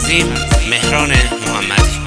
تنظیم مهران محمدی.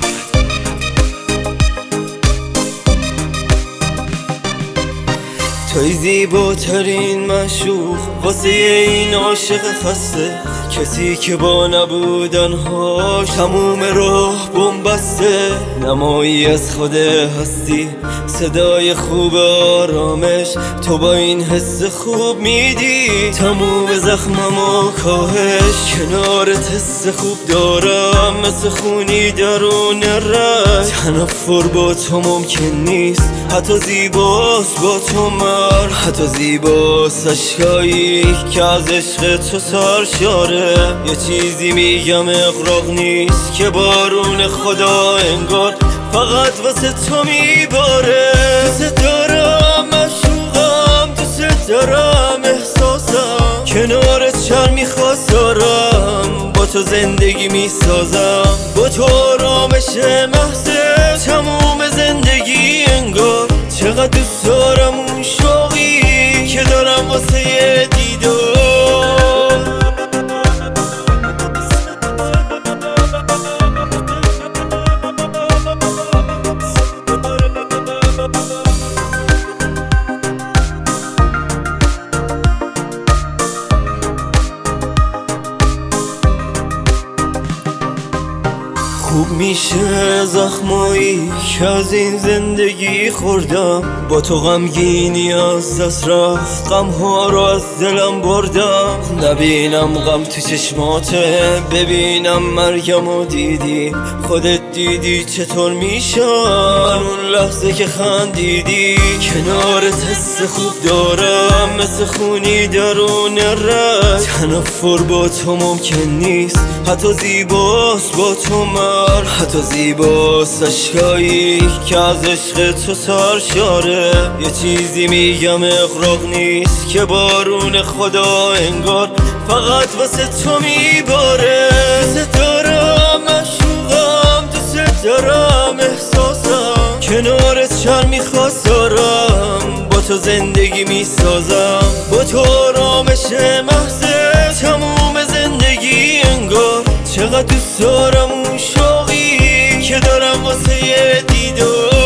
توی زیباترین معشوق واسه این عاشق خسته، کسی که با نبودنهاش تموم راه بن‌بسته. نمایی از خود هستی، صدای خوب آرامش، تو با این حس خوب میدی تموم زخمم و کاهش. کنارت حس خوب دارم مثل خونی درون رگ، تنفر با تو ممکن نیست، حتی زیباست با تو حتی زیباست عشقایی که از عشق تو سرشاره. یه چیزی میگم اغراق نیست که بارون خدا انگار فقط واسه تو میباره. دوست دارم معشوقم، دوست دارم احساسم، کنارت شرمی خواست دارم، با تو زندگی میسازم، با تو آرامش محضه تموم زندگی انگار. چقدر دوست دارم اون شوقی که دارم واسه یه دیدار. خوب میشه زخمایی که از این زندگی خوردم، با تو غمگینی از دست رفت، غمها رو از دلم بردم. نبینم غم تو چشماته، ببینم مرگم و دیدی، خودت دیدی چطور میشم من اون لحظه که خندیدی. کنارت حس خوب دارم مثل خونی درون رگ، تنفر با تو ممکن نیست، حتی زیباست با تو حتی زیباست عشقایی که از عشق تو سرشاره. یه چیزی میگم اغراق نیست که بارون خدا انگار فقط واسه تو میباره. دوست دارم معشوقم، دوست دارم احساسم، کنارت شرمی خواست دارم، با تو زندگی میسازم، با تو آرامش محضه تموم زندگی انگار. چقدر دوست دارم اون شوقی که دارم واسه یه دیدار.